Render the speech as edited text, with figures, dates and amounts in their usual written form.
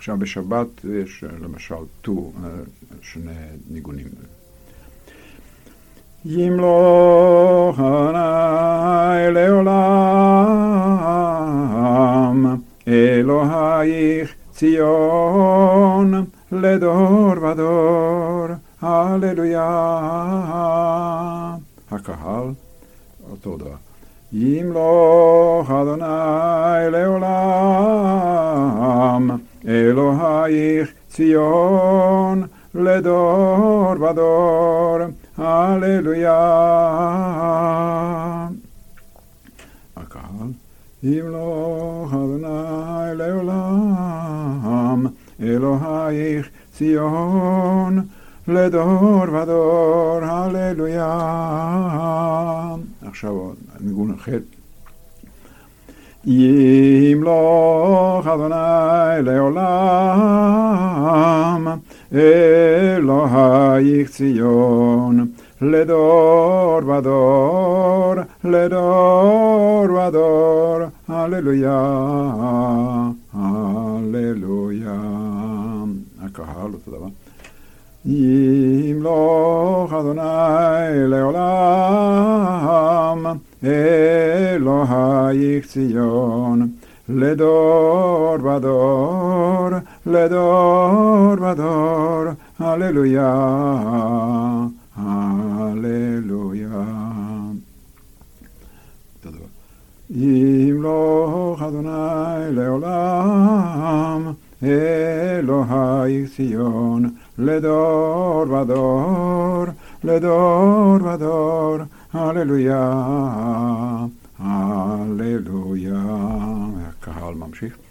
עכשיו בשבת יש למשל שני ניגונים. ימלוך אדוני לעולם, אלוהיך ציון לדור ודור, הללויה. הקהל, אותו דבר. ימלוך אדוני לעולם, אלוהיך ציון לדור ודור, הללויה. הקהל, ימלוך אדוני לעולם, אלוהיך ציון לדור ודור, הללויה. עכשיו ניגון אחר. ימלוך אדוני לעולם, אלוהיך ציון לדור ודור, לדור ודור, הללויה, הללויה. הקהל אותו דבר. ימלוך אדוני לעולם, אלוהיך ציון לדור ודור, לדור ודור, הללויה, הללויה. ימלוך אדוני לעולם, אלוהיך ציון לדור ודור, לדור ודור, הללויה, הללויה. הקהל ממשיך.